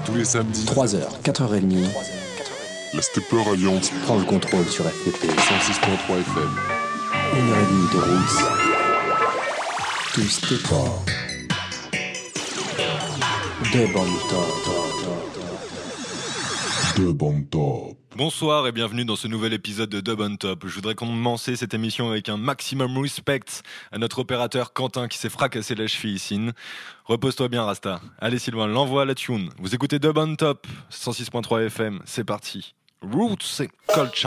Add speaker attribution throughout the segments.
Speaker 1: Tous les samedis,
Speaker 2: 3h, 4h30,
Speaker 1: la Stepper Alliance
Speaker 2: prend le contrôle sur FPP.
Speaker 1: 106.3 FM.
Speaker 2: 1h30 de roots. Tout Stepper. Dub on top.
Speaker 1: Dub on top.
Speaker 3: Bonsoir et bienvenue dans ce nouvel épisode de Dub on Top. Je voudrais commencer cette émission avec un maximum respect à notre opérateur Quentin qui s'est fracassé la cheville ici. Repose-toi bien Rasta. Allez Sylvain, l'envoie à la tune. Vous écoutez Dub on Top, 106.3 FM, c'est parti. Roots et Culture.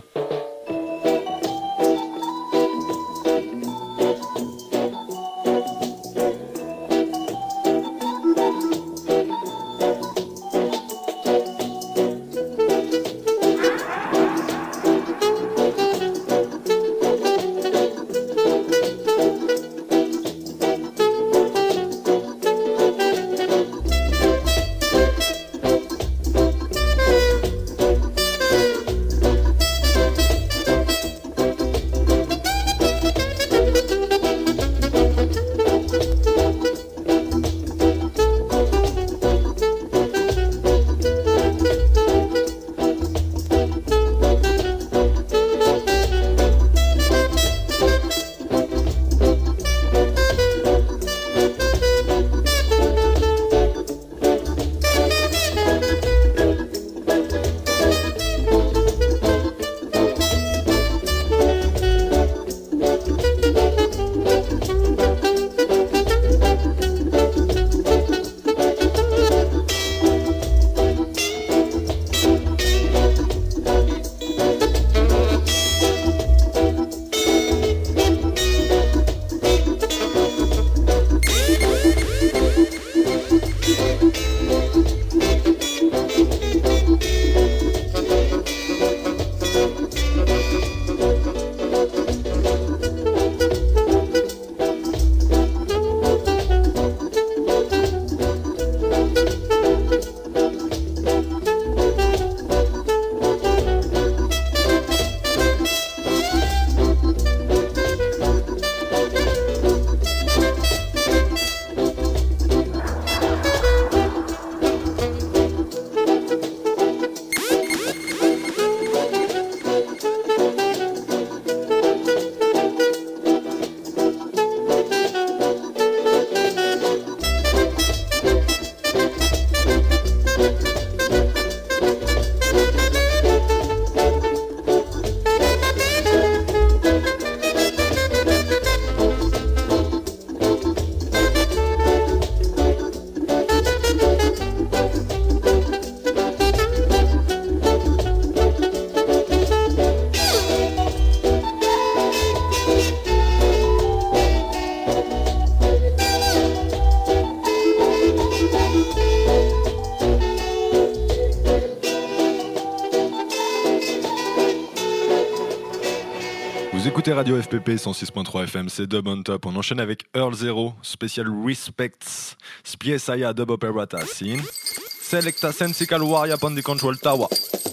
Speaker 3: Radio FPP 106.3 FM, c'est Dub on Top. On enchaîne avec Earl Zero, Special Respects, Spiesaya Dub Operata Scene, Selecta Sensical Warrior Pon the Control Tower.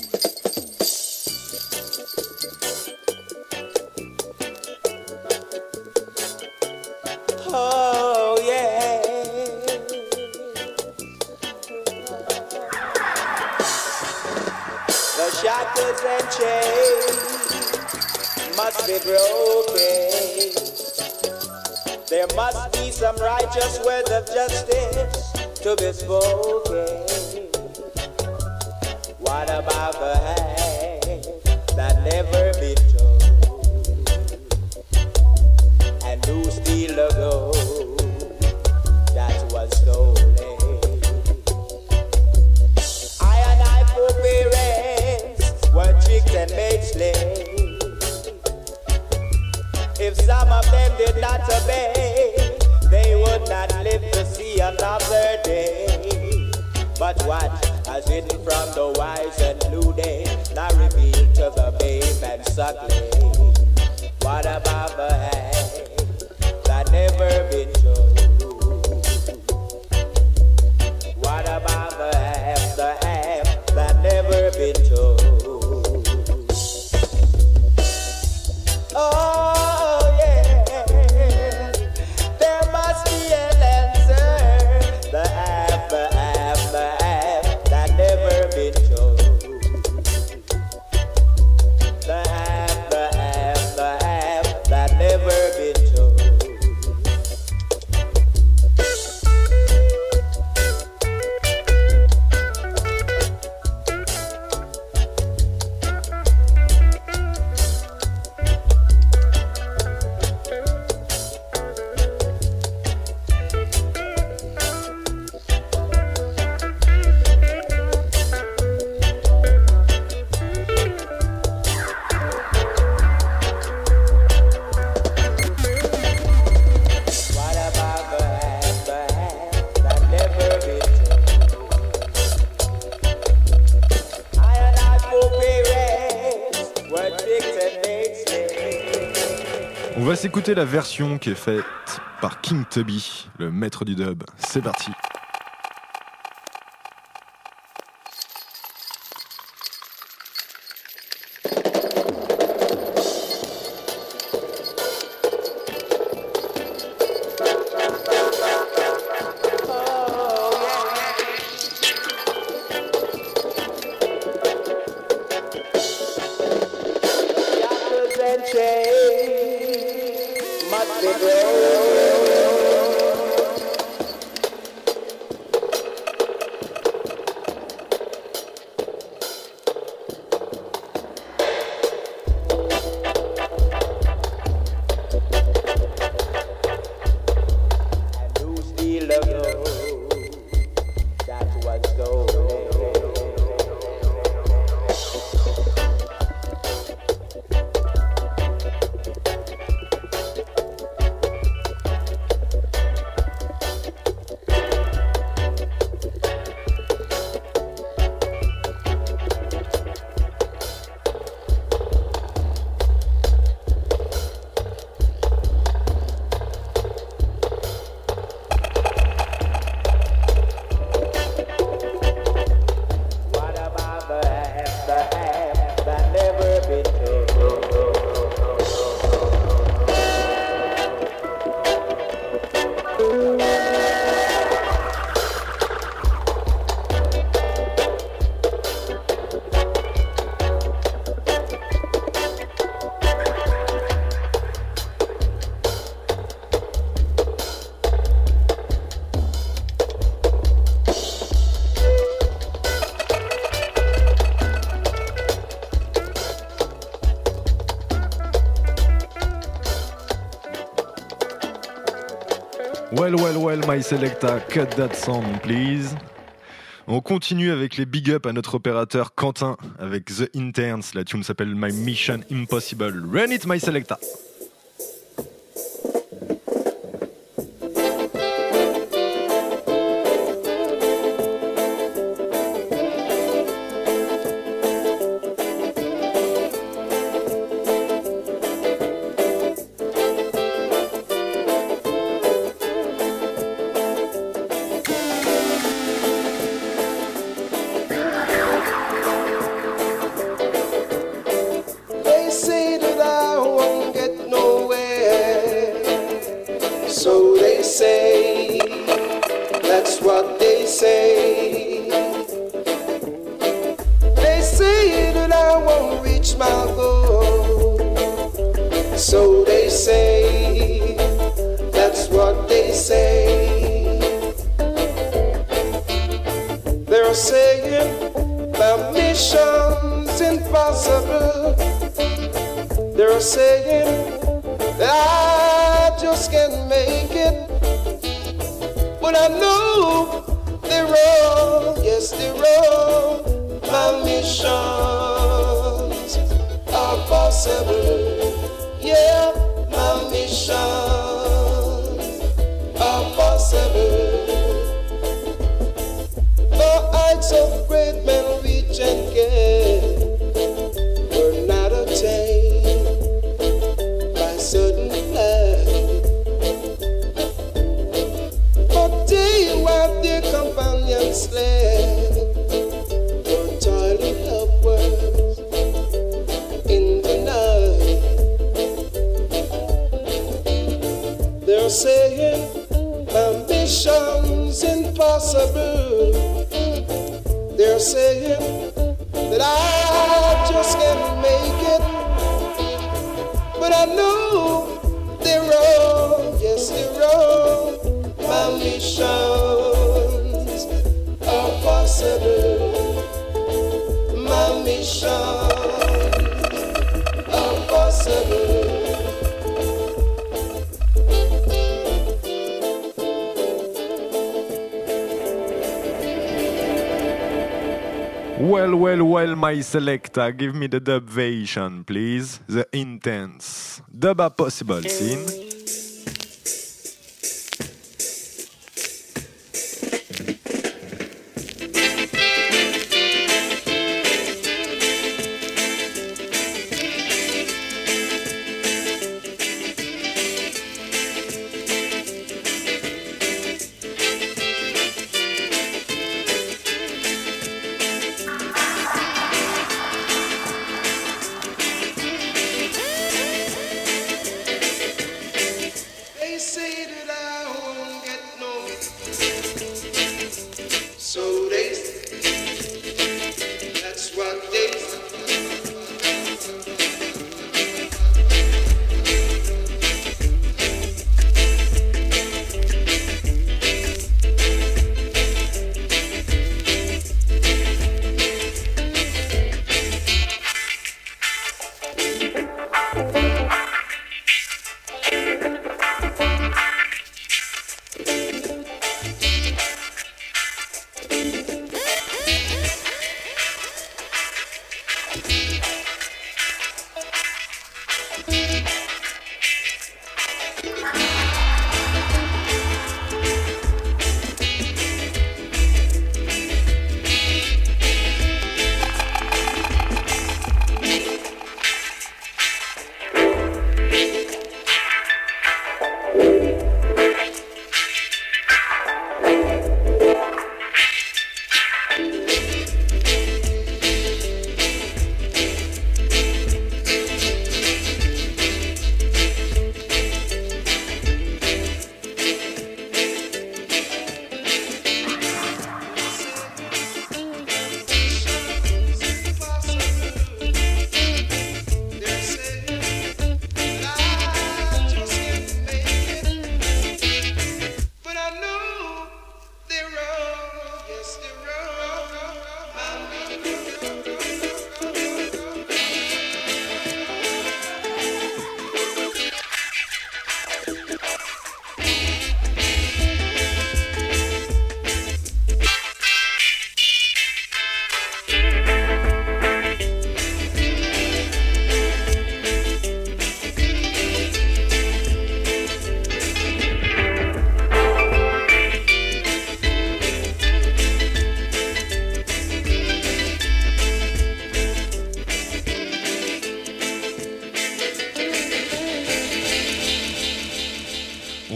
Speaker 4: Oh yeah. The shackles and chains must be broken. There must be some righteous words of justice to be spoken. What about the hand that never been told? And who steal the gold that was stolen? I and I forbearance were tricked and made slaves. If some of them did not obey, they would not live to see another day. But what has hidden from the wise and deluded, now revealed to the babe and suckling? What about the hand that never been told? What about the half that never been told? Oh yeah, there must be an answer. The half that
Speaker 3: s'écouter la version qui est faite par King Tubby, le maître du dub. C'est parti. Well, my selecta, cut that sound, please. On continue avec les big up à notre opérateur Quentin avec The Interns. La tune s'appelle My Mission Impossible. Run it, my selecta. Well, my selecta, give me the dub version, please. The Intense. Dub a possible scene.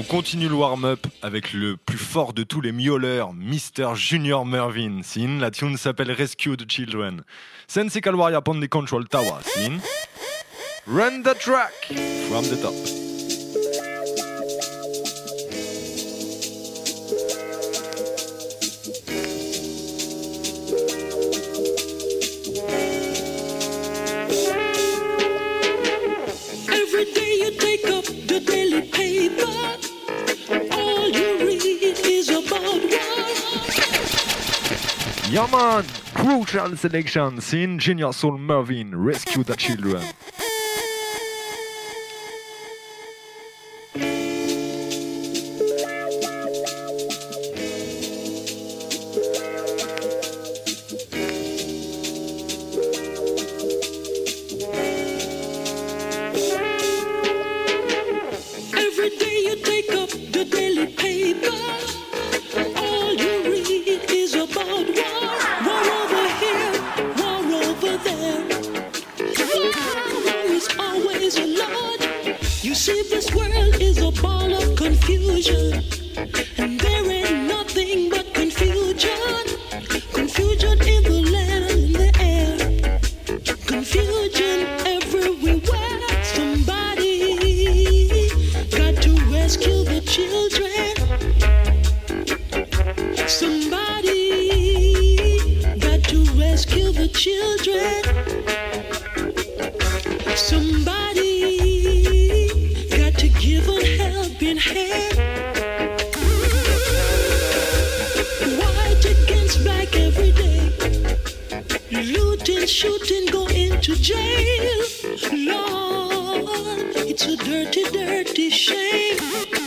Speaker 3: continue le warm-up avec le plus fort de tous les miauleurs, Mr. Junior Mervin. Sin, la tune s'appelle Rescue the Children. Sensi Calvaria upon the control tower. Sin, run the track from the top.
Speaker 5: Every day you take up the daily paper, all you read is about war.
Speaker 3: Yeah man, crucial selection. Sin, Junior Soul Mervin, Rescue the Children.
Speaker 5: Every day you take up the daily paper, all you read is about war. War over here, war over there. War is always a lot. You see, this world is a ball of confusion, and there ain't nothing but confusion. Confusion in the land and in the air. Confusion everywhere. Somebody got to rescue the children. Somebody got to rescue the children. Somebody got to give them helping hand. White against black every day. Looting, shooting, go into jail. Lord, it's a dirty, dirty shame.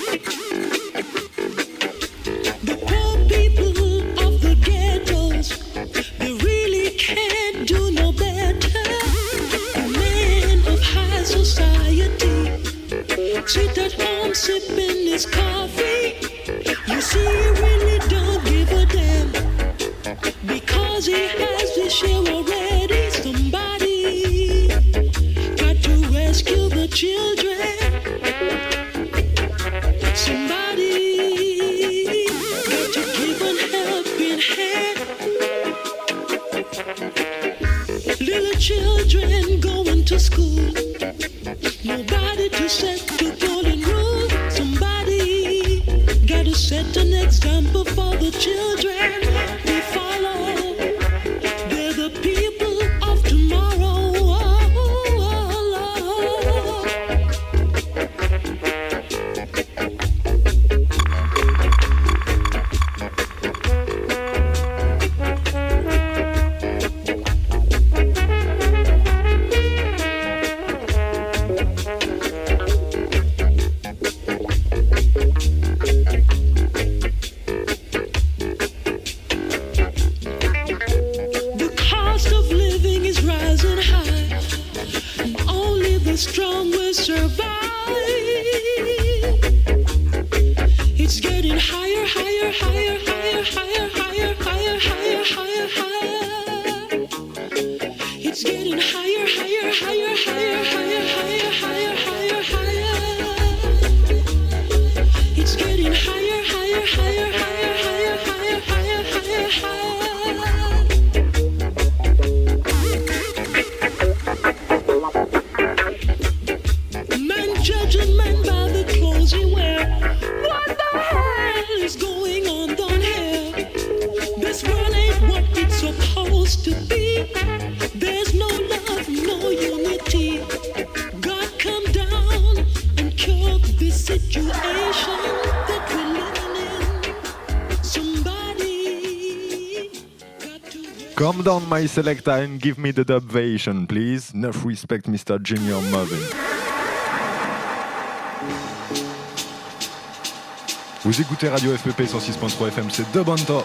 Speaker 5: The poor people of the ghettos, they really can't do no better. The man of high society, sit at home sipping his coffee. You see, he really don't give a damn, because he has his share already. Somebody got to rescue the children. Somebody got to give a helping hand. Little children going to school, nobody to set the golden rule. Somebody got to set an example for the children they follow. They're the people of tomorrow. The cost of living is rising high, and only the strong will survive. It's getting higher, higher, higher, higher, higher, higher, higher, higher, higher, higher. It's getting higher, higher, higher, higher, higher, higher, higher, higher, higher. It's getting higher, higher, higher, higher, higher, higher, higher, higher, higher. Man judging man by the clothes he wear. What the hell is going on down here? This world ain't what it's supposed to be. There's no love, no unity. God come down and cure this situation that we're living in. Somebody got to
Speaker 3: Calm down my selector and give me the dub version, please. Enough respect, Mr. Junior Mervin. Vous écoutez Radio FPP 106.3 FM, c'est Dub on Top.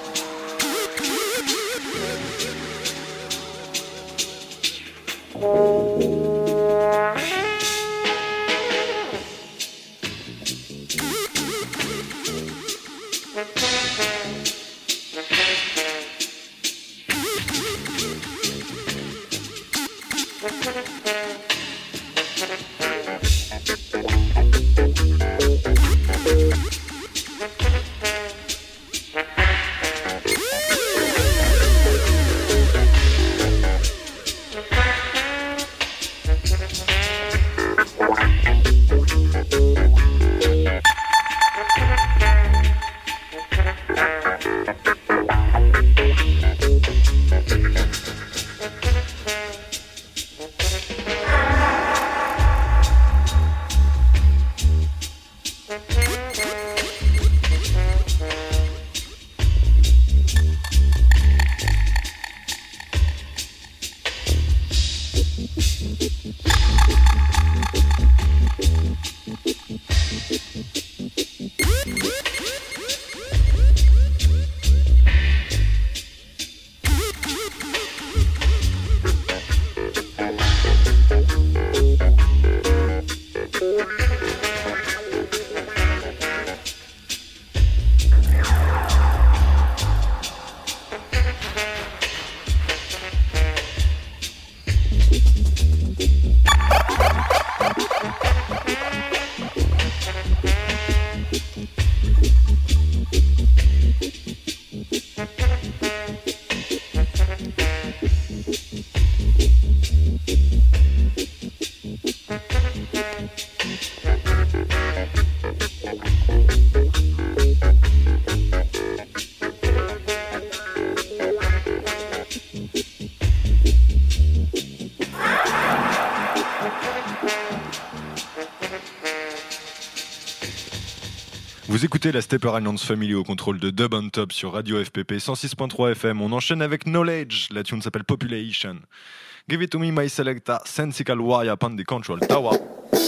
Speaker 3: Vous écoutez la Stepper Alliance Family au contrôle de Dub on Top sur Radio FPP 106.3 FM. On enchaîne avec Knowledge. La tune s'appelle Population. Give it to me, my selecta, Sensical Warrior Pan the Control Tower.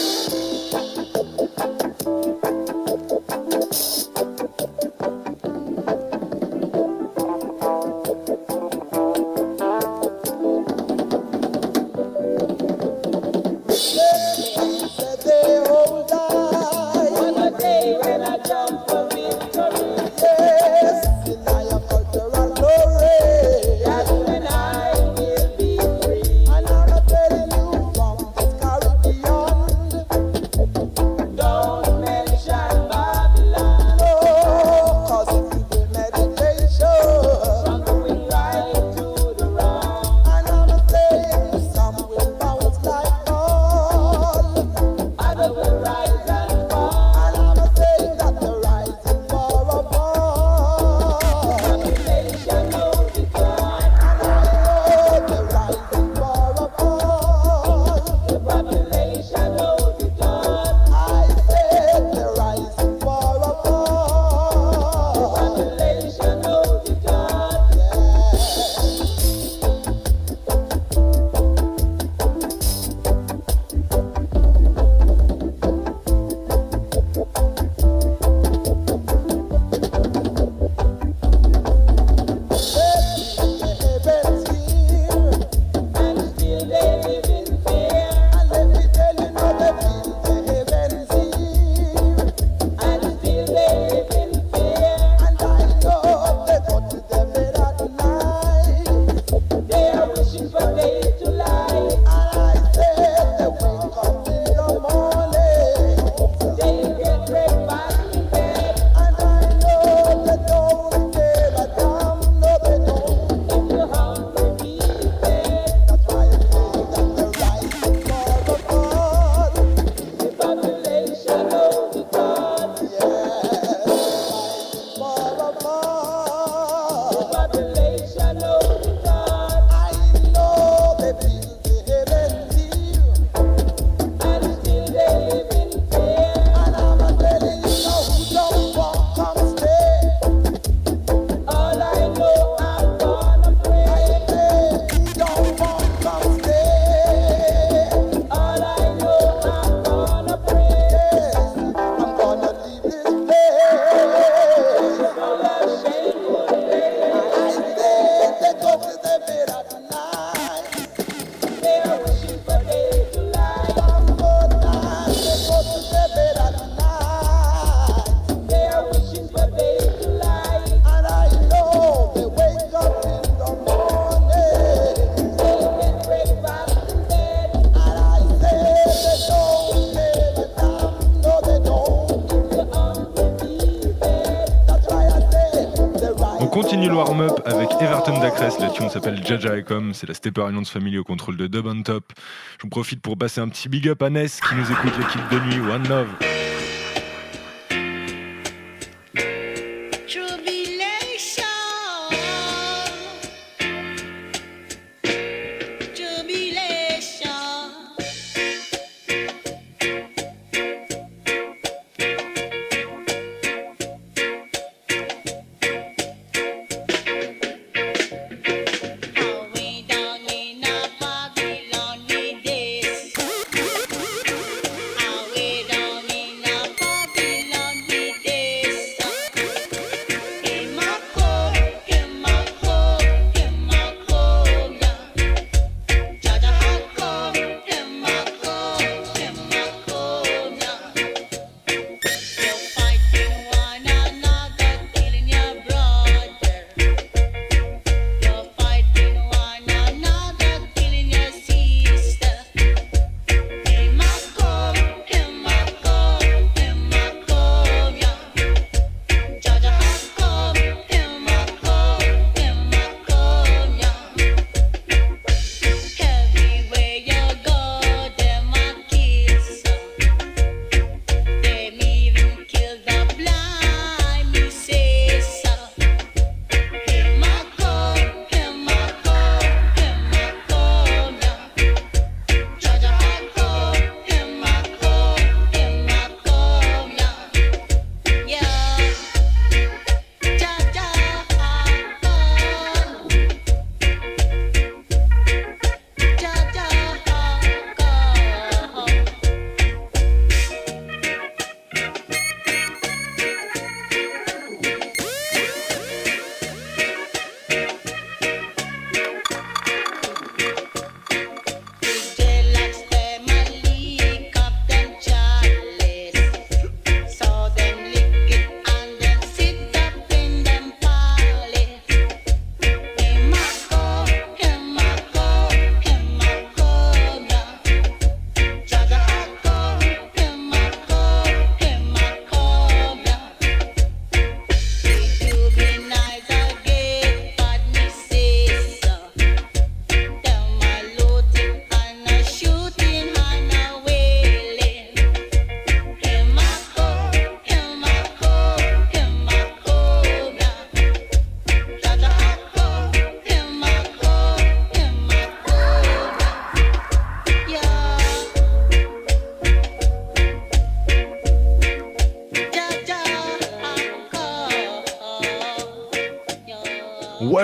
Speaker 3: continue le warm-up avec Everton Dacres. La tune s'appelle Jaja Ecom. C'est la Stepper Alliance Family au contrôle de Dub on Top. Je vous profite pour passer un petit big up à Ness qui nous écoute, l'équipe de nuit. One Love.
Speaker 6: Away down in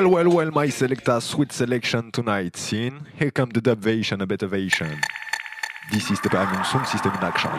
Speaker 3: Well, my selector, sweet selection tonight. Scene. Here come the dubvation, a better version. This is the Pavilion Sound System in action.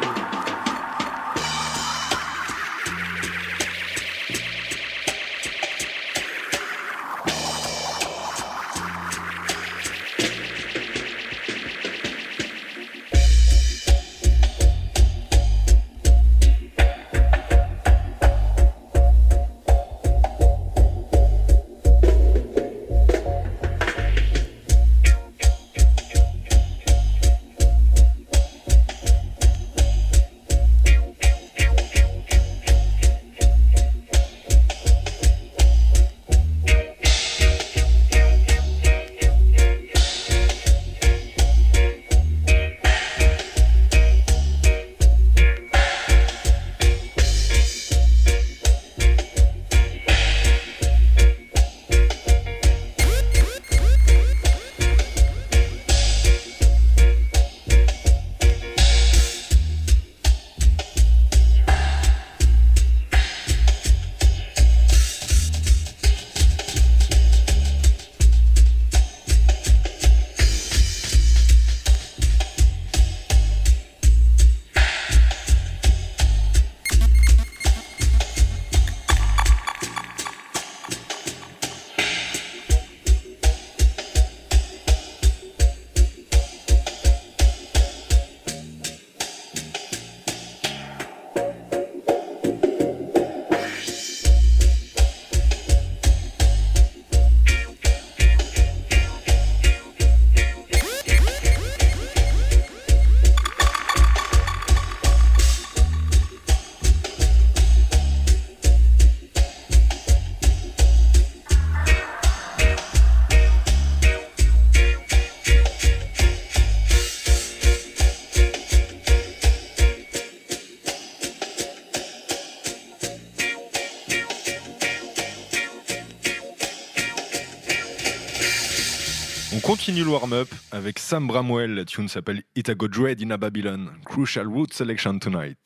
Speaker 3: On continue le warm-up avec Sam Bramwell. La tune s'appelle It A Go Dread in a Babylon. Crucial root selection tonight.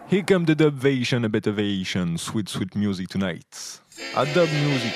Speaker 3: Here come the dubvation, a better version, sweet, sweet music tonight. A dub music.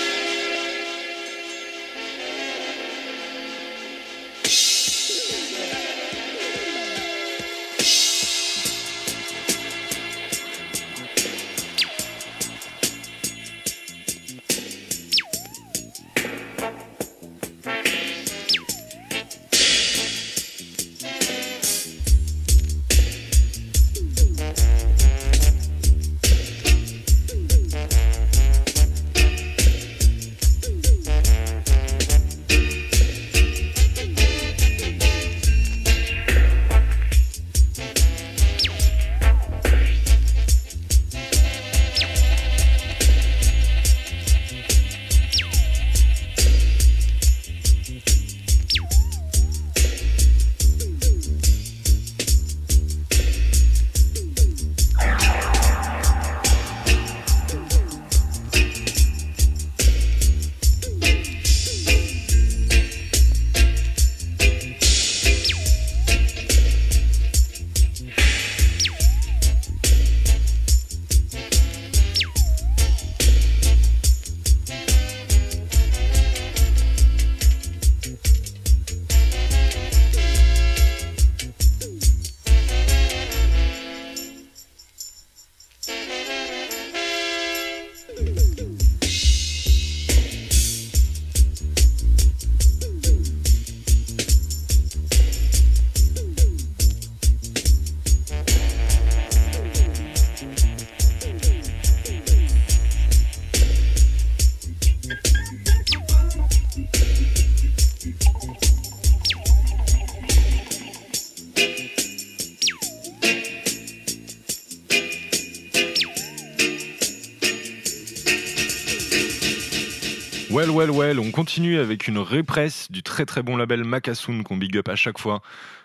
Speaker 3: Well, on continue avec une represse du très très bon label Macassoon qu'on big up à chaque fois.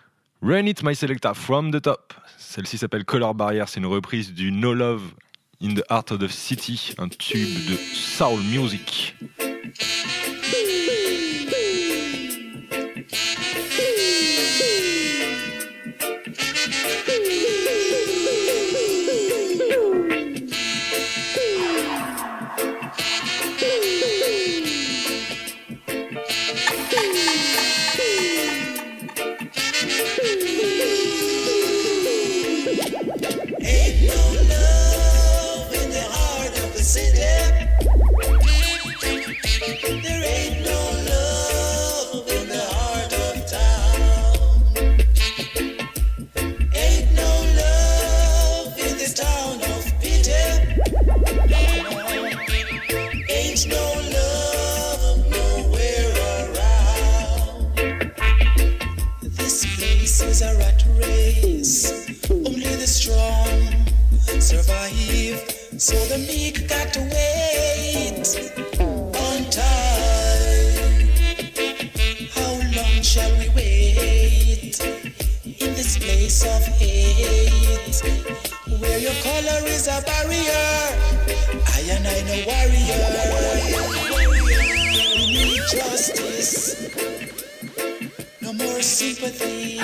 Speaker 3: Run It My Selecta From The Top. Celle-ci s'appelle Color Barrier, c'est une reprise du No Love in the Heart of the City, un tube de soul music.
Speaker 6: So the meek got to wait on time. How long shall we wait in this place of hate, where your color is a barrier? I and I no warrior. We need justice, no more sympathy.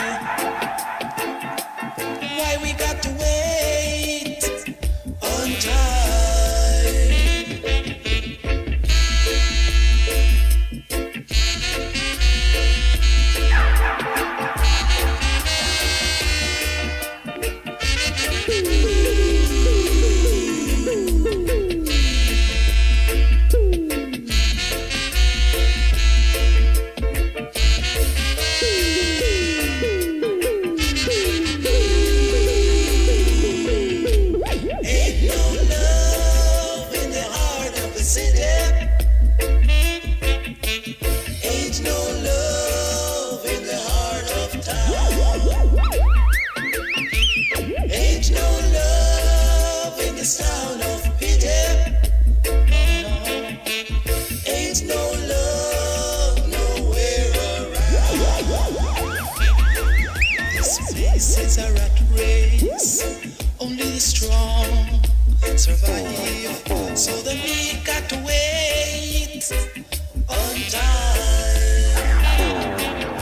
Speaker 6: Why we got to wait on time?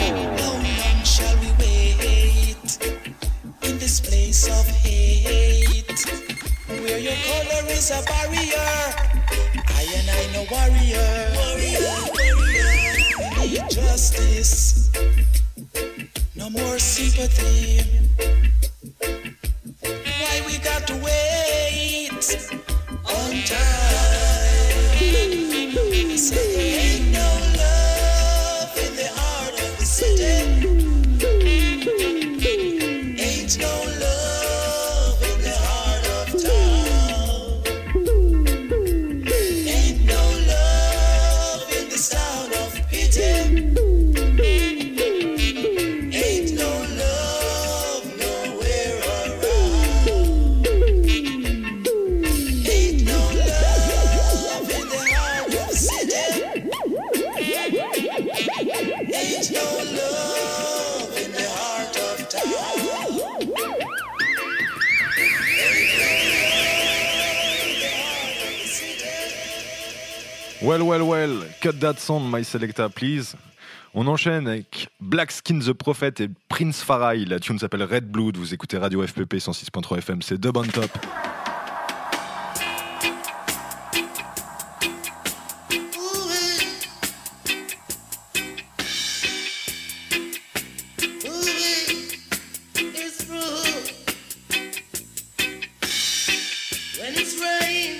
Speaker 6: This place of hate. your color is a barrier. I and I no warrior. We need justice, no more sympathy. Why we got to wait on time? Say there ain't no love in the heart of the city. Ain't no love in the heart of town. Ain't no love in the sound of pity. Ain't no love nowhere around. Ain't no love in the heart of the city. Ain't no love in the heart of town.
Speaker 3: Well, cut that sound, my selecta, please. On enchaîne avec Black Skin the Prophet et Prince Farai. La tune s'appelle Red Blood. Vous écoutez Radio FPP 106.3 FM, c'est Dub on Top.
Speaker 6: When it's rain,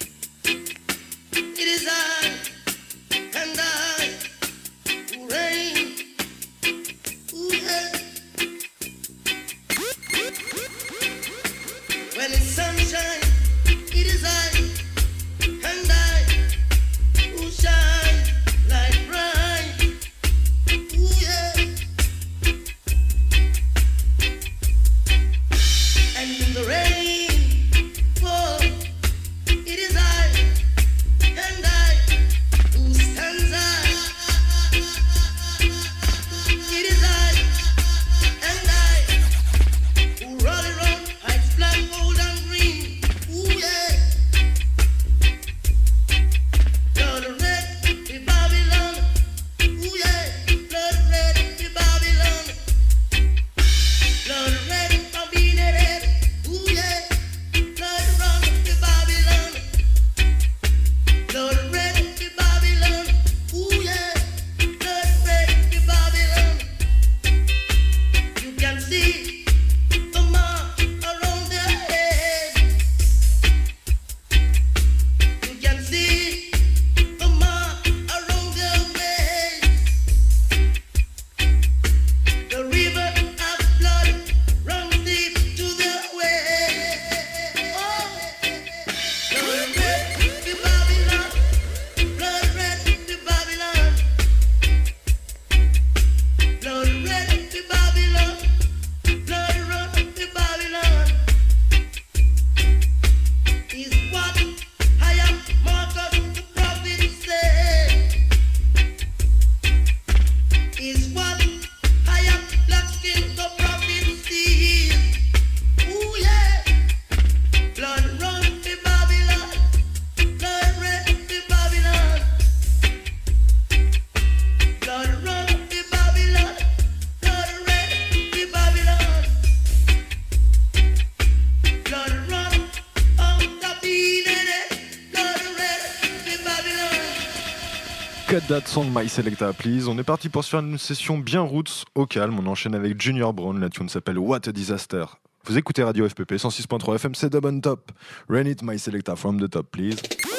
Speaker 6: it is I and I who reign. Ooh, yeah. When it's sunshine, it is I and I who shine like bright. Ooh, yeah. And in the rain, oh, it is I and I who stands I. It is I and I who roll around heights black, gold and green. Ooh, yeah. Blood red, the Babylon. Ooh, yeah. Blood red, the Babylon. Blood red, Babylon red. Ooh, yeah. Blood run, the Babylon. Blood red, the Babylon. Ooh, yeah. Blood red, the Babylon. You can see the mark around their head. You can see the mark around their waist. The river of blood runs deep to their waist. Oh, blood red, the Babylon. Blood red, the Babylon. Blood red, the Babylon. Blood red, the Babylon. Is what I am Marcus the prophet said. Is what I am Black Skin the prophet sees. Ooh, yeah. Blood run the Babylon. Blood red the Babylon. Blood run the Babylon. Blood red the Babylon. Blood run on the beat. Blood red the Babylon.
Speaker 3: Cut that sound, my selecta, please. On est parti pour se faire une session bien roots, au calme. On enchaîne avec Junior Brown. La tune s'appelle What a Disaster. Vous écoutez Radio FPP 106.3 FM, c'est Dub on Top. Run it, my selecta, from the top, please.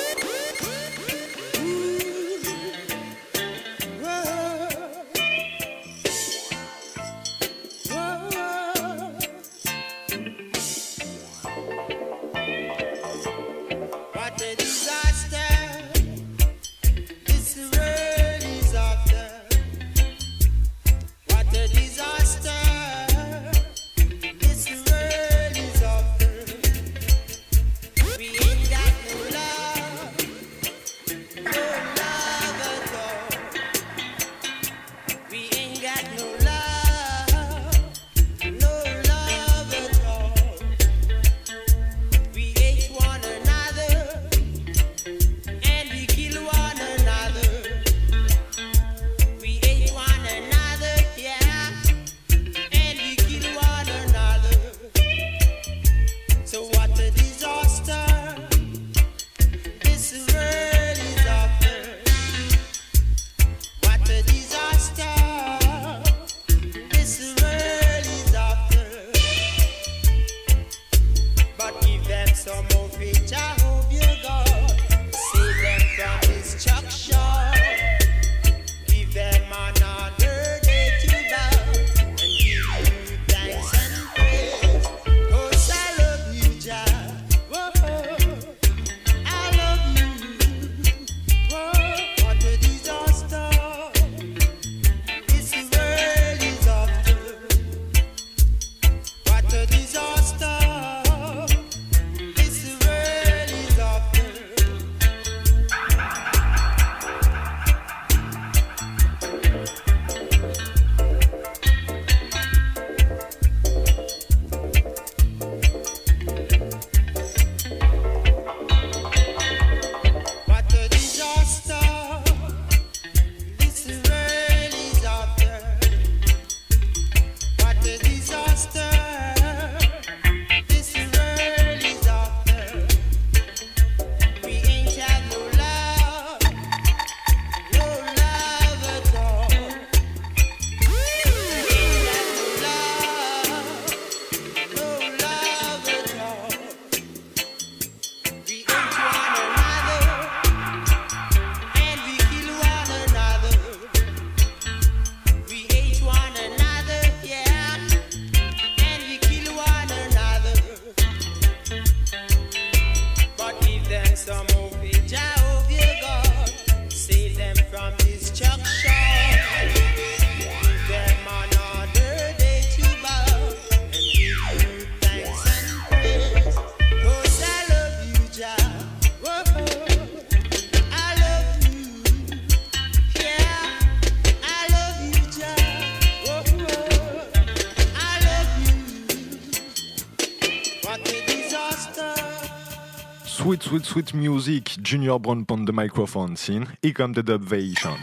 Speaker 6: What a disaster this world is after. What a disaster this world is after. We ain't got no love
Speaker 3: Sweet, sweet, sweet music. Junior Brown on the microphone scene. Here comes the dubvation.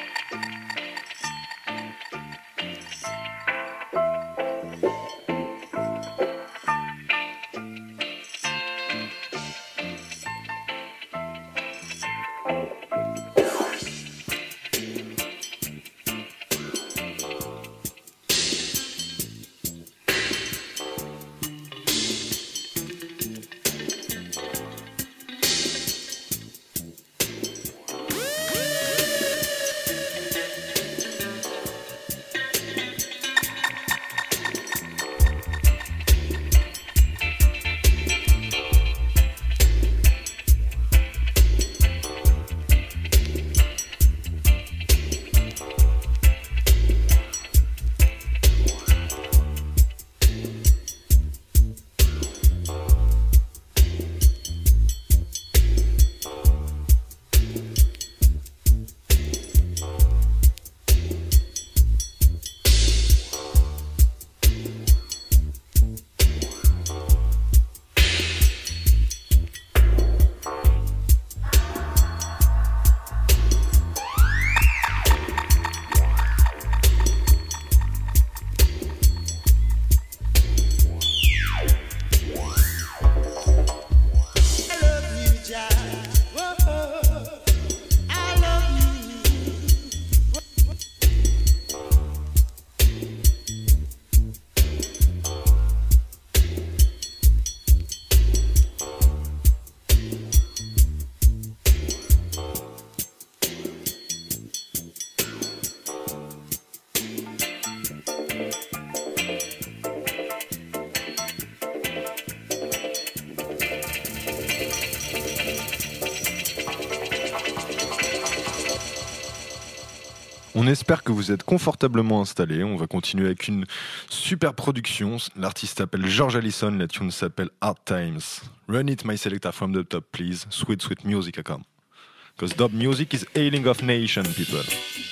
Speaker 3: On espère que vous êtes confortablement installés. On va continuer avec une super production. L'artiste s'appelle George Allison. La tune s'appelle Hard Times. Run it, my selector, from the top, please. Sweet, sweet music, I come. Because dub music is healing of nation, people.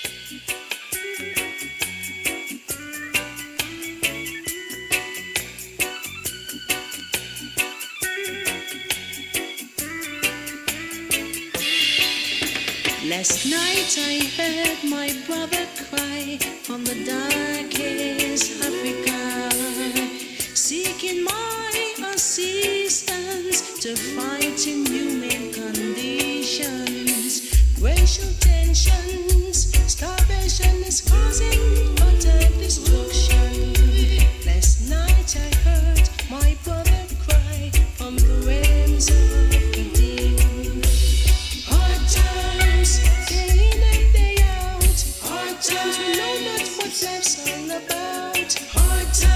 Speaker 5: Last night I heard my brother cry from the darkest Africa, seeking my assistance to fight inhuman conditions. Racial tensions, starvation is causing utter destruction. Last night I heard my brother cry from the realms of the deep. Hard times, day in and day out. Hard times, we know not what life's all about. Hard times.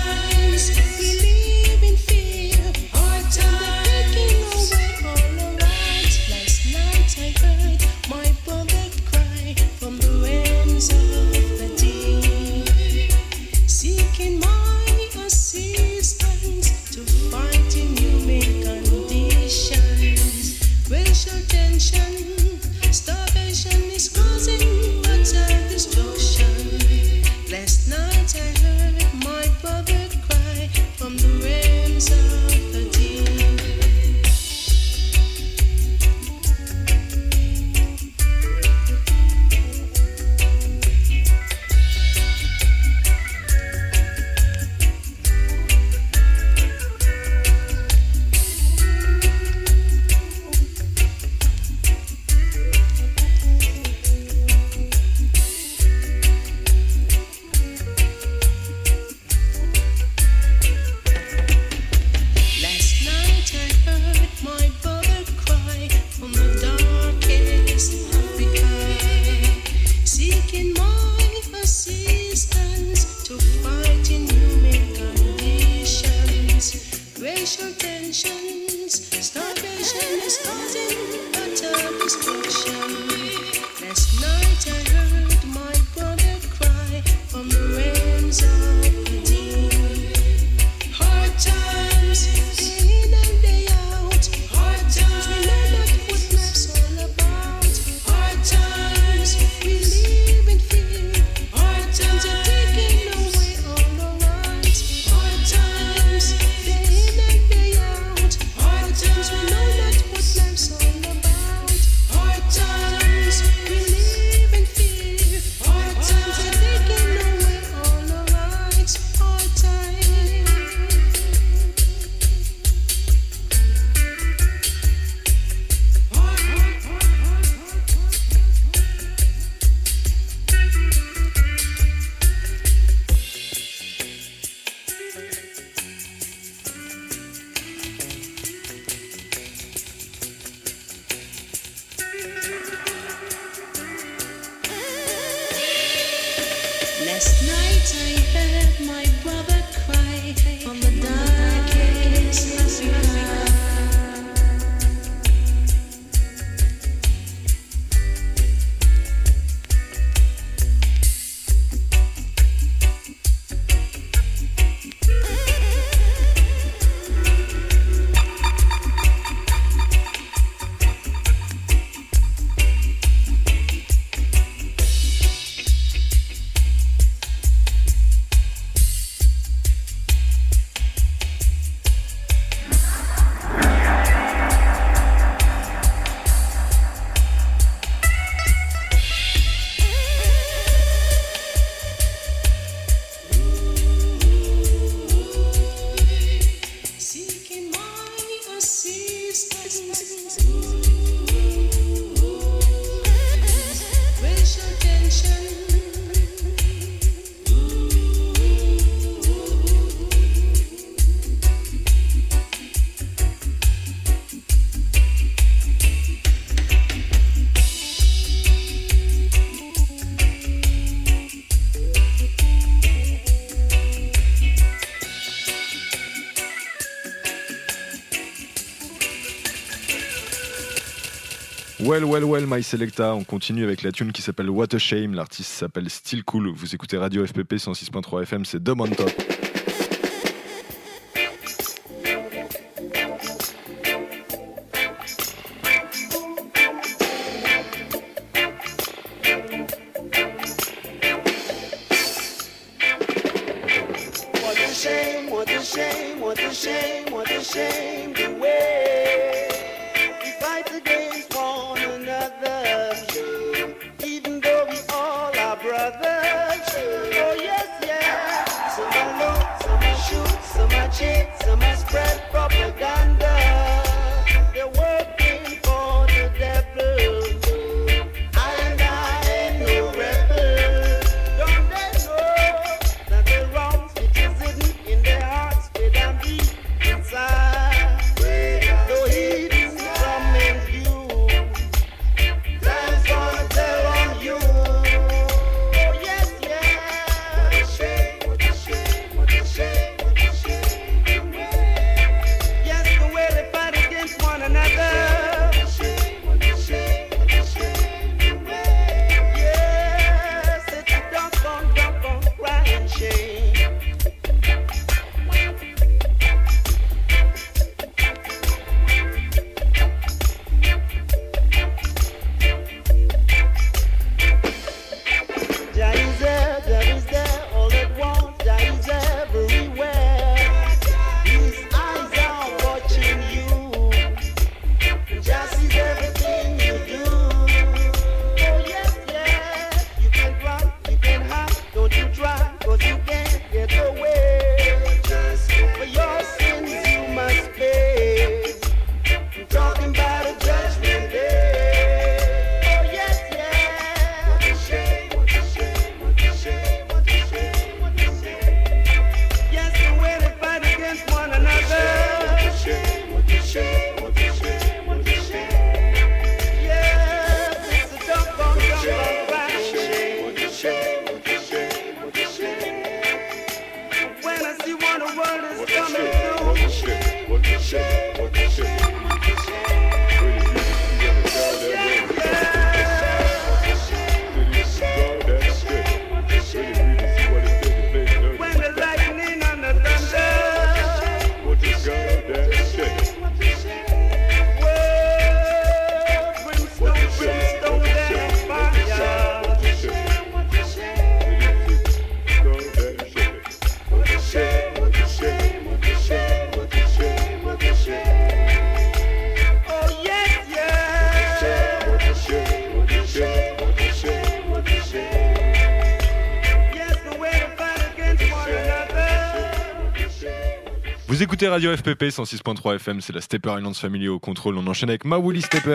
Speaker 3: Well, my selecta. On continue avec la tune qui s'appelle What a Shame. L'artiste s'appelle Still Cool. Vous écoutez Radio FPP 106.3 FM, c'est Dub on Top.
Speaker 4: What a shame, what a shame, what a shame, what a shame the way we fight against one another. Even though we all are brothers. Oh yes, yeah. Some are loot, some are shoot, some are cheat, some are spread propaganda. They're working for the devil. I ain't no rebel. Don't they know that the wrongs which is hidden in their hearts with them deep inside? No heat from in view. Time's gonna tell on you. Oh yes, yeah. What a shame, what a shame, what a shame, what a shame. Yes, the way they fight against one another. What a shame, what a shame, what a shame. Yes, it's a dump on crying shame. Jah is there, all at once. Jah is everywhere. His eyes are watching you. Jah sees everything you do. Oh yes, yeah. You can run, you can hide, don't you try, 'cause you can't get away. For your sins you must pay. I'm talking about a judgment day. Oh yes, yeah. What a shame, what a shame, what a shame, what a shame, what a shame. Yes, the way they fight against one another. What a shame, what a shame, what a shame, what a shame. Yes, it's a dump on crying shame. What a shame, what a shame, what a shame. When I see what the world is coming through. What a shame, what a shame, what a shame. When the lightning and the thunder. What is God that shit? Whoa, brimstone and fire. What a shame, what a shame, what a shame, what a shame, what a shame, what a shame. Oh yes, yeah. What a shame, what a shame, what a shame, what a shame. Yes, the way to fight against one another. What a shame.
Speaker 3: Vous écoutez Radio FPP 106.3 FM, c'est la Stepper Islands Family au contrôle. On enchaîne avec Ma Woolly Stepper.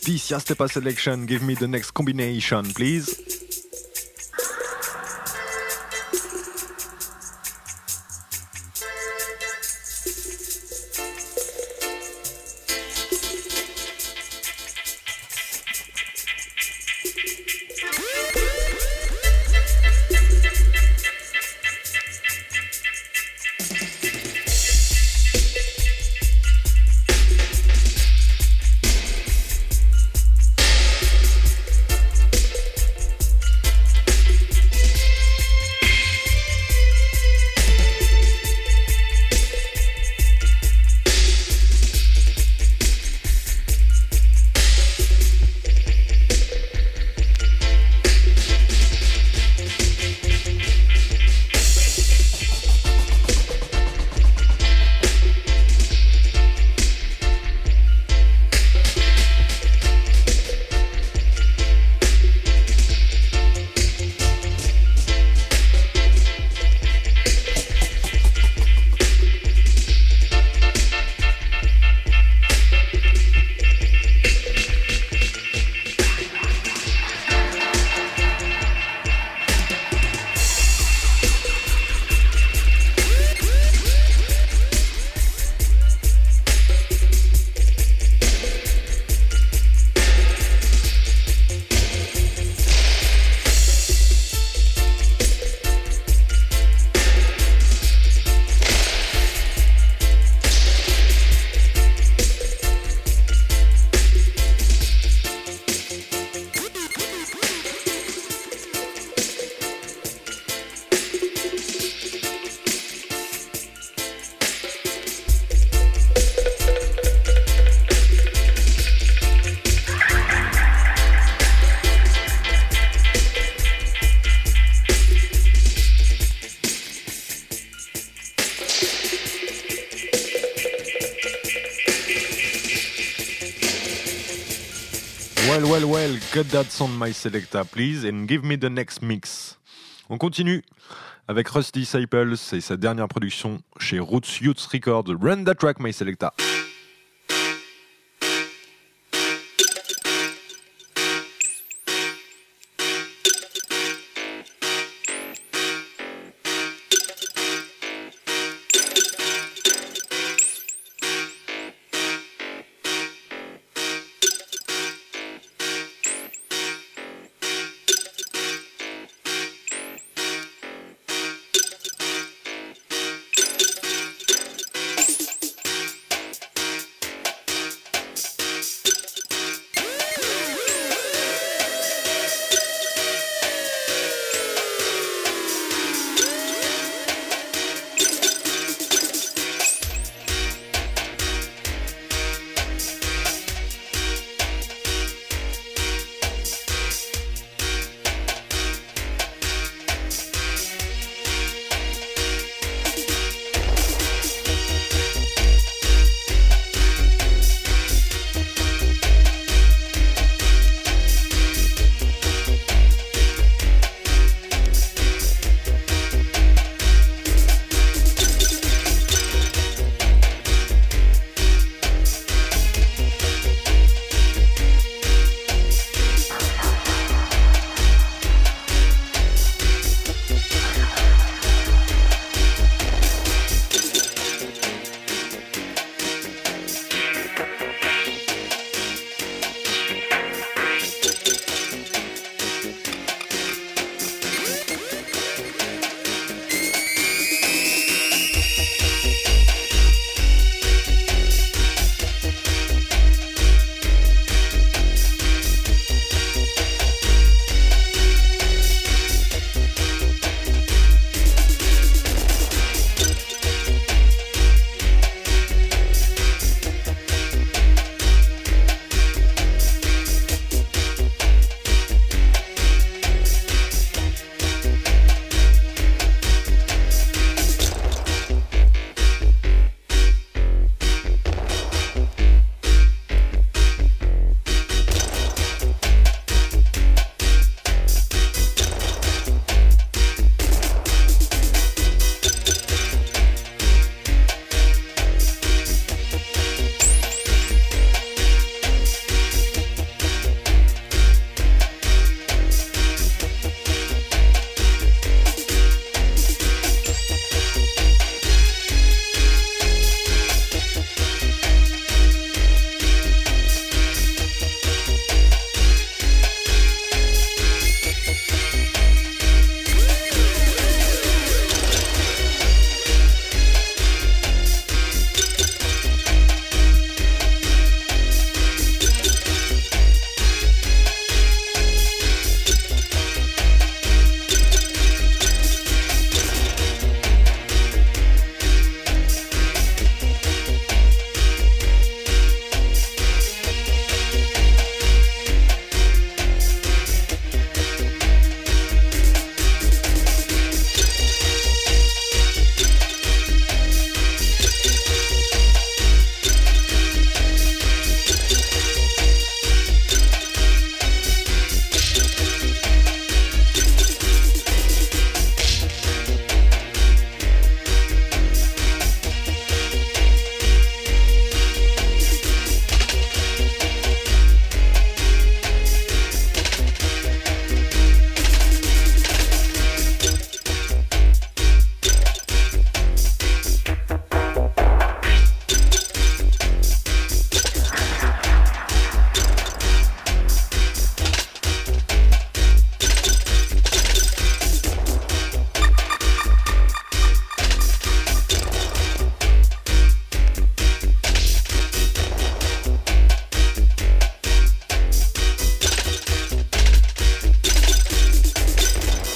Speaker 3: This Yastepa selection, give me the next combination, please. Well, cut that sound my selecta, please, and give me the next mix. On continue avec Rusty Disciples et sa dernière production chez Roots Youth Records, Run That Track, my selecta.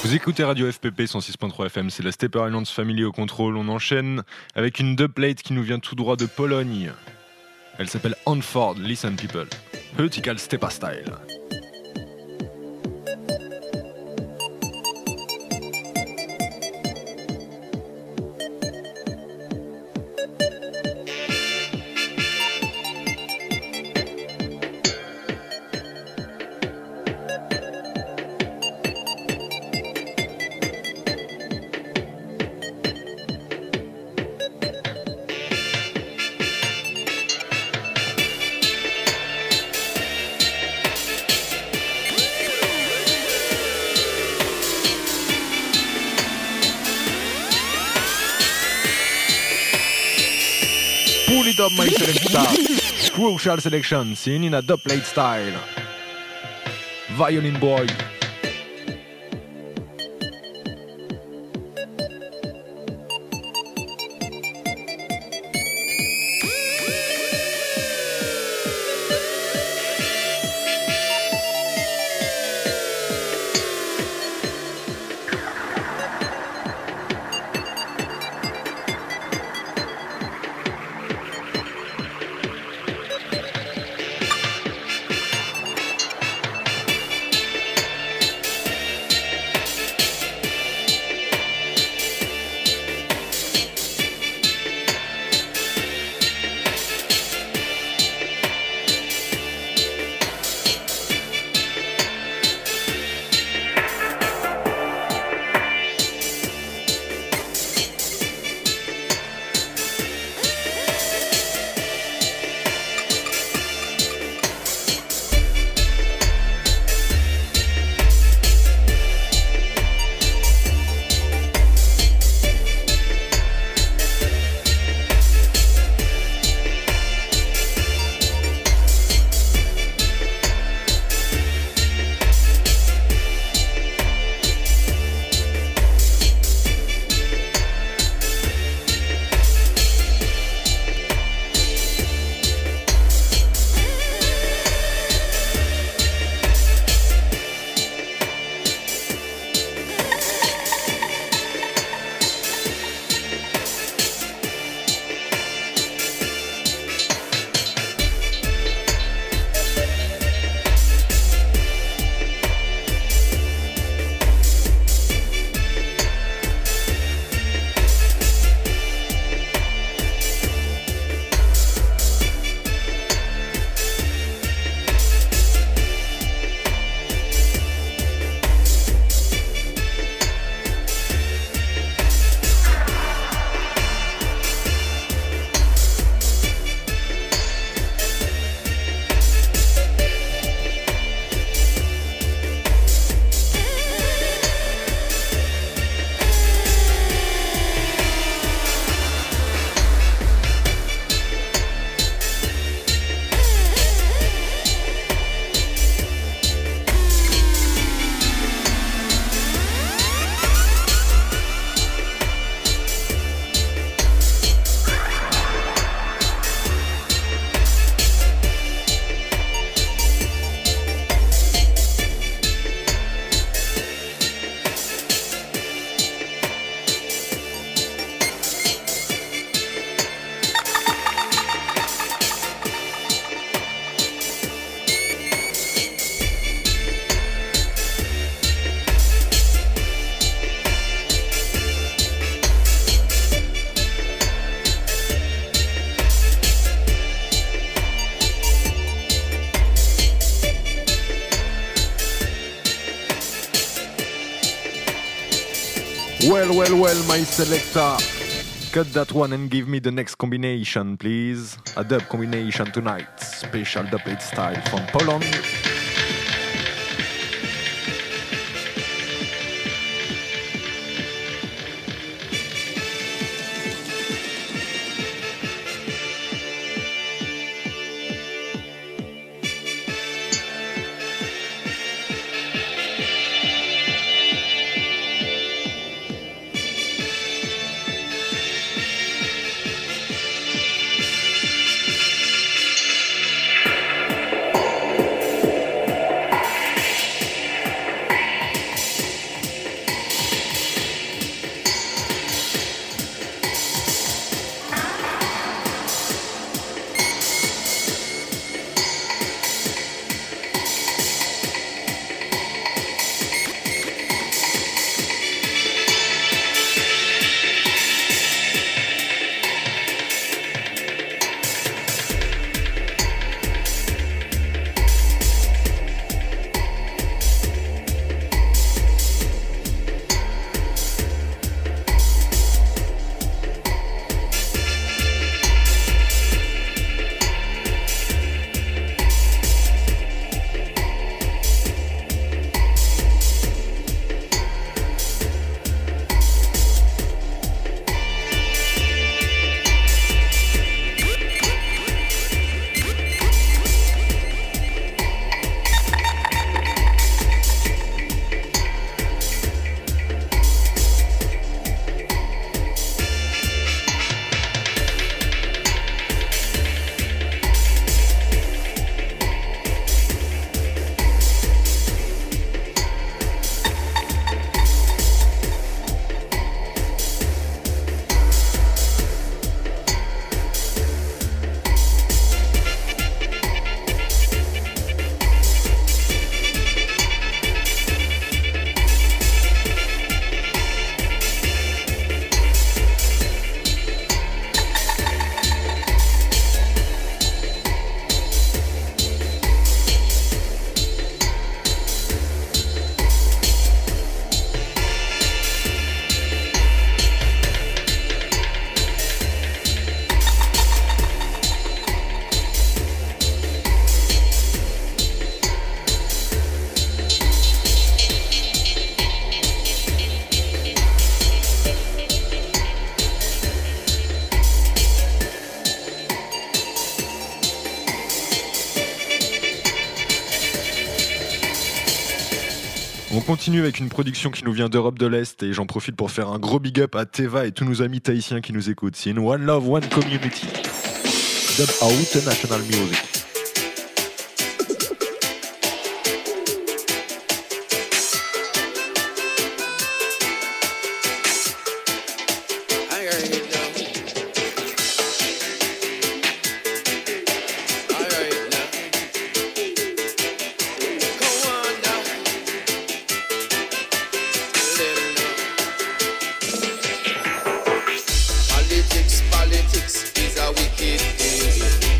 Speaker 3: Vous écoutez Radio FPP 106.3 FM, c'est la Stepper Alliance Family au contrôle. On enchaîne avec une dubplate qui nous vient tout droit de Pologne. Elle s'appelle Hanford, Listen People. Vertical Stepper Style. Pull it up, my selecta. Crucial selection, seen in a dubplate style. Violin boy. Well, my selector. Cut that one and give me the next combination, please. A dub combination tonight. Special dubplate style from Poland. On continue avec une production qui nous vient d'Europe de l'Est et j'en profite pour faire un gros big up à Teva et tous nos amis tahitiens qui nous écoutent. C'est une One Love, One Community. Dub Out National Music.
Speaker 6: Politics is a wicked thing.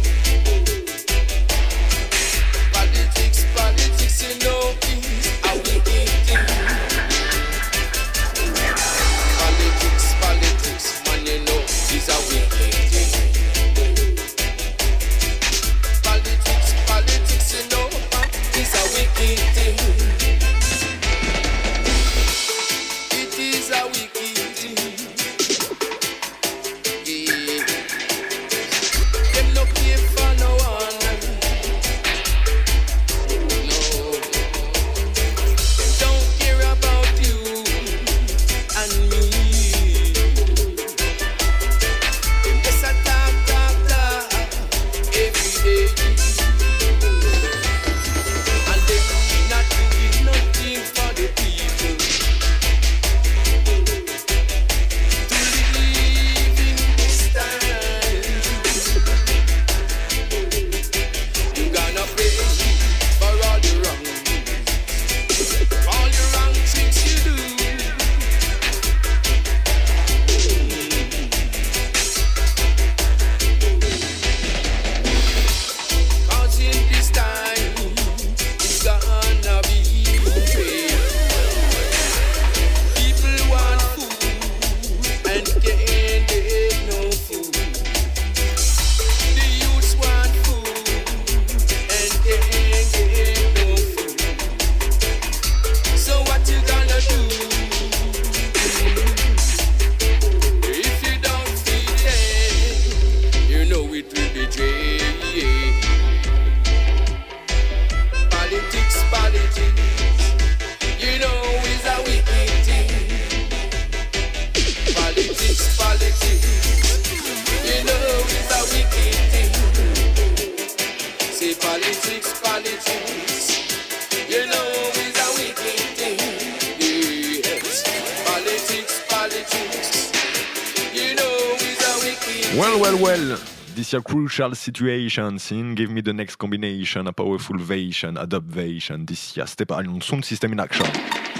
Speaker 3: Well, this is a crucial situation. Sin, give me the next combination, a powerful vation, a dubvation. This is step on sound system in action.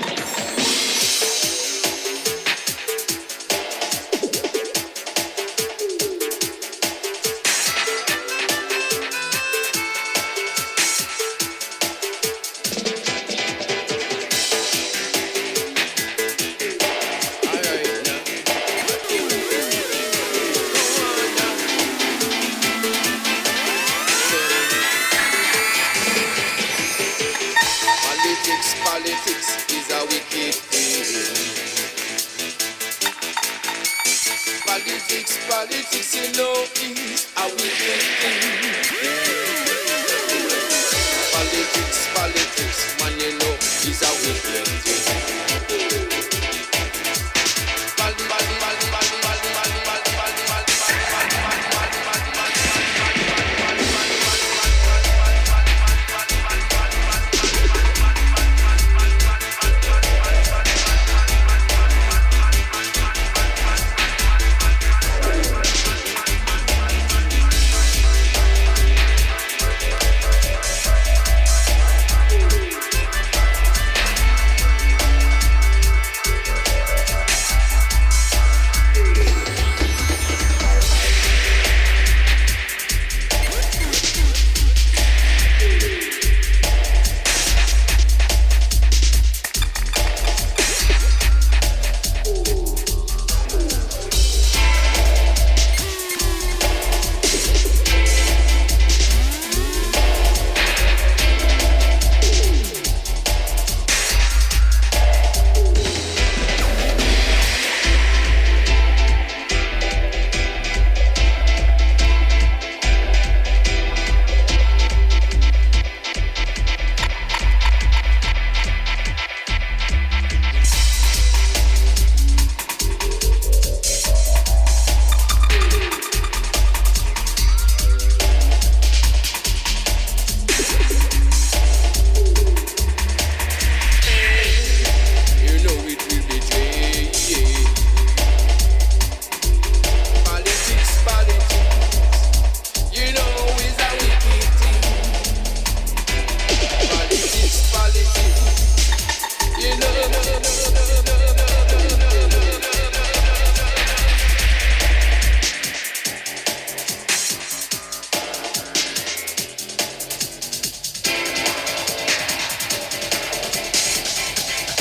Speaker 6: Politics is a wicked thing. Politics, you know, is a wicked thing. Politics, man, you know, is a wicked thing.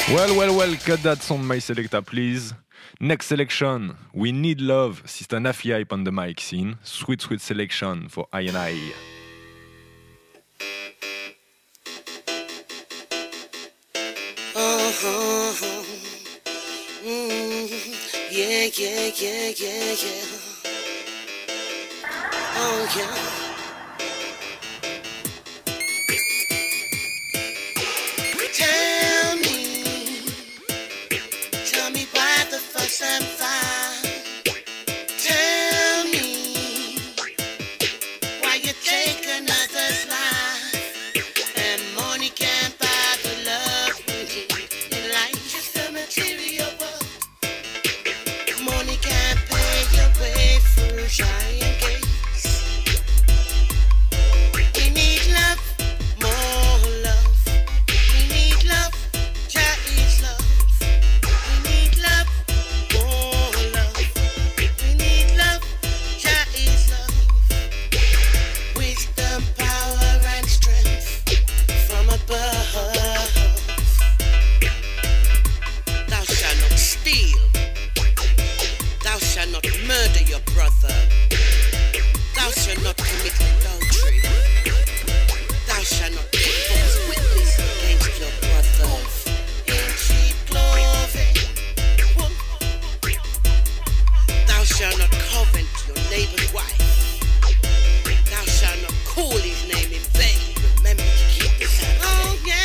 Speaker 3: Well, cut that sound, my selector, please. Next selection, We Need Love, Sister Nafi Hype on the mic scene. Sweet selection for I and I.
Speaker 6: Yeah. Oh, yeah. Tell me why the fuss and fight. Tell me why you take another's life, and money can't buy the love we need in life. Just the material world. Money can't pay your way through giant gates. We need love, more love. We need love, Jah is love. We need love, more love. We need love, Jah is love. Wisdom, power, and strength from above. Thou shalt not steal. Thou shalt not murder your brother. Thou shalt not commit adultery. Thou shalt not take false witness against your brother. In cheap clothing. Thou shalt not covet your neighbor's wife. Thou shalt not call his name in vain. Remember to keep this out. Oh, yeah.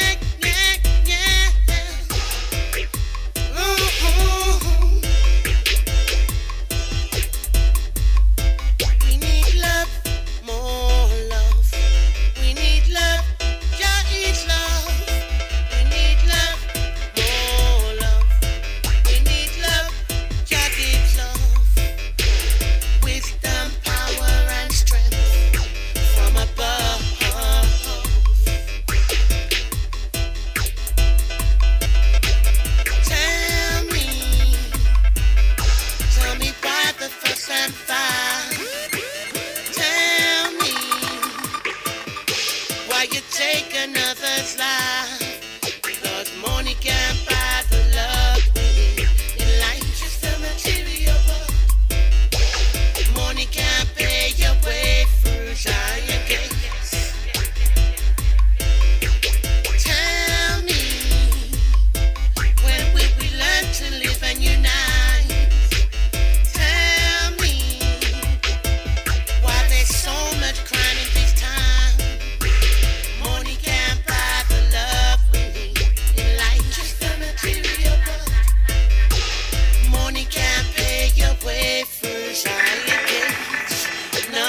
Speaker 6: We need love, more love. We need love, Jah is love. We need love, more love. We need love, Jah is love. Wisdom, power, and strength from above. Tell me why the fuss and fight. Tell me why you take another's life. Because money can't buy the love we need in life. Just the material world. Money can't pay your way through giant gates. Tell me, when will we learn to live and unite? Tell me why there's so much crying in this time. Money can't buy the love we need in life. Just the material world. Money can't pay your way through giant gates. No.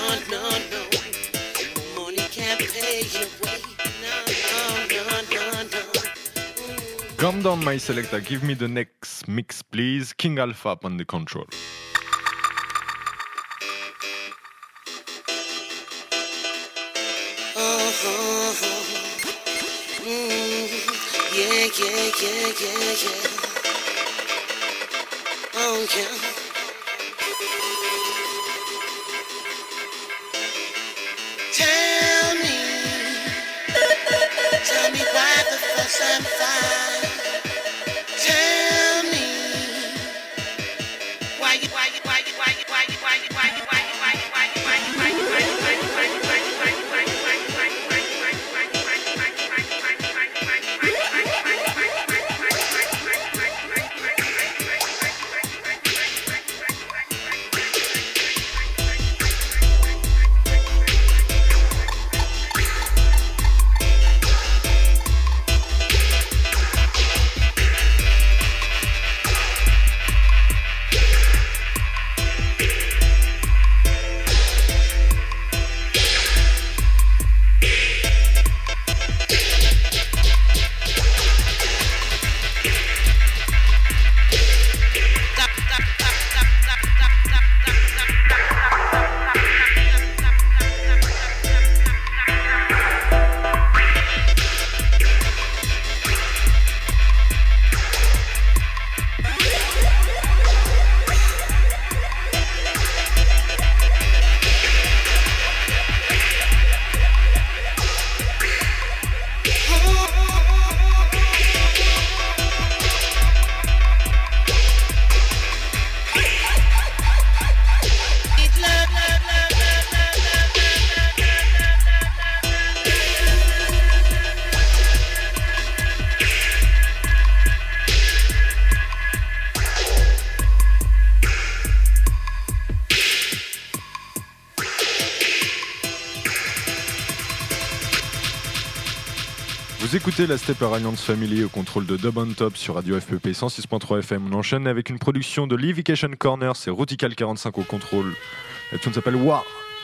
Speaker 6: Money can't pay your way. No.
Speaker 3: Calm down, my selector. Give me the next mix, please. King Alpha up on the control.
Speaker 6: Yeah. Oh, yeah. Tell me why the fuss and fight. Tell me why you
Speaker 3: Vous écoutez la Stepper Alliance Family au contrôle de Dub on Top sur Radio FPP 106.3 FM. On enchaîne avec une production de Livication Corner, c'est Routical 45 au contrôle. La tune s'appelle War.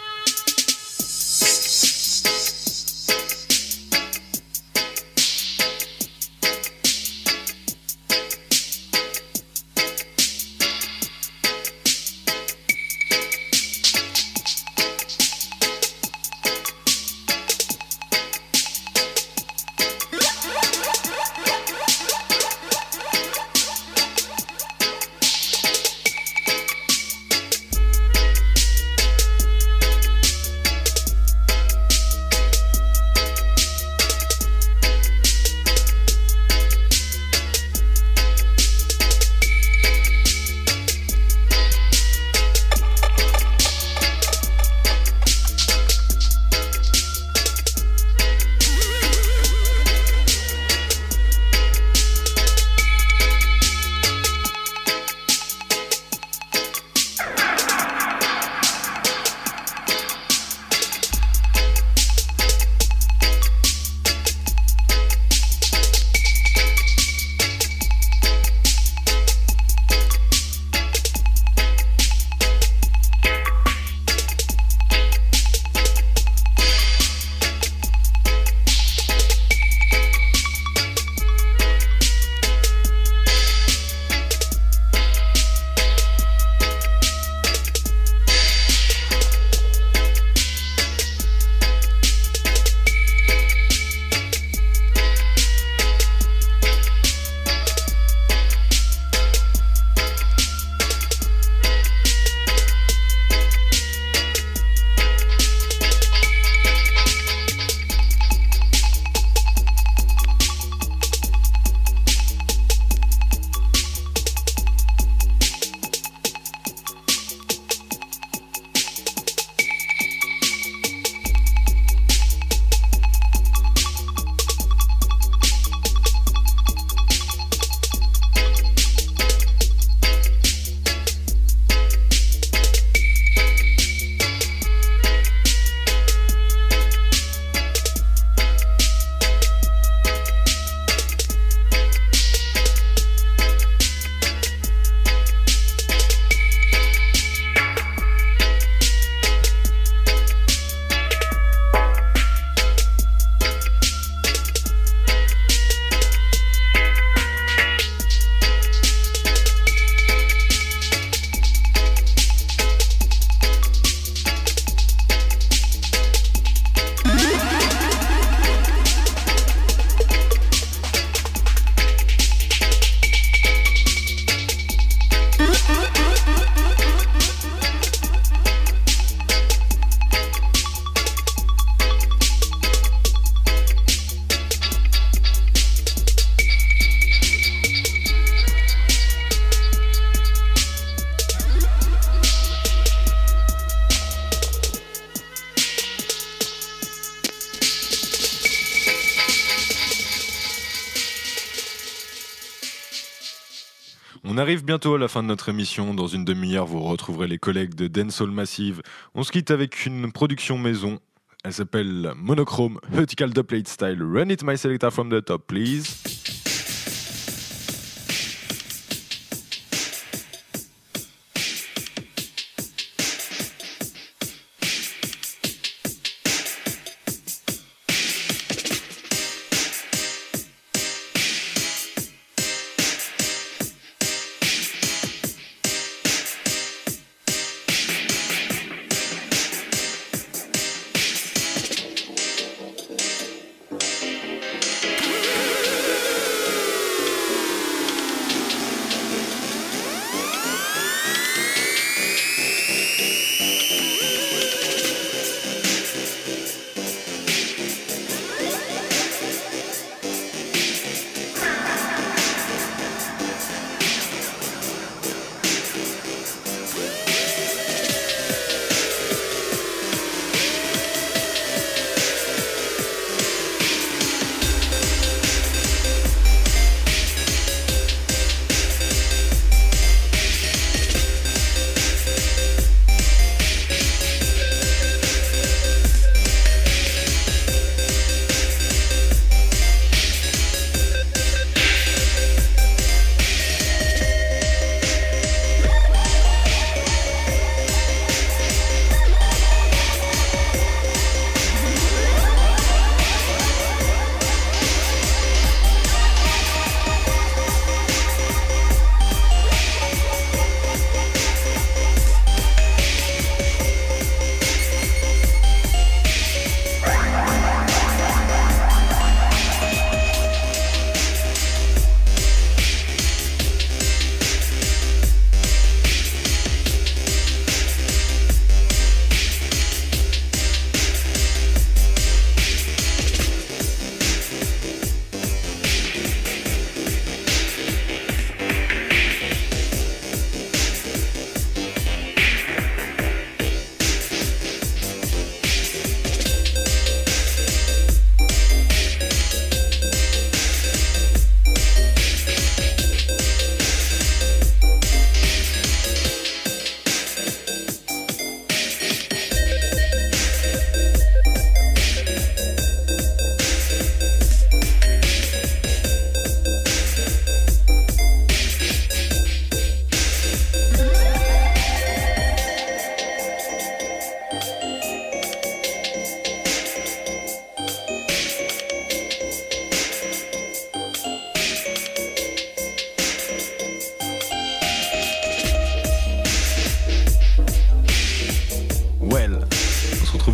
Speaker 3: On arrive bientôt à la fin de notre émission. Dans une demi-heure, vous retrouverez les collègues de Dancehall Massive. On se quitte avec une production maison. Elle s'appelle Monochrome, Vertical Dubplate Style. Run it, my selector, from the top, please.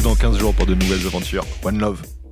Speaker 3: dans 15 jours pour de nouvelles aventures. One love.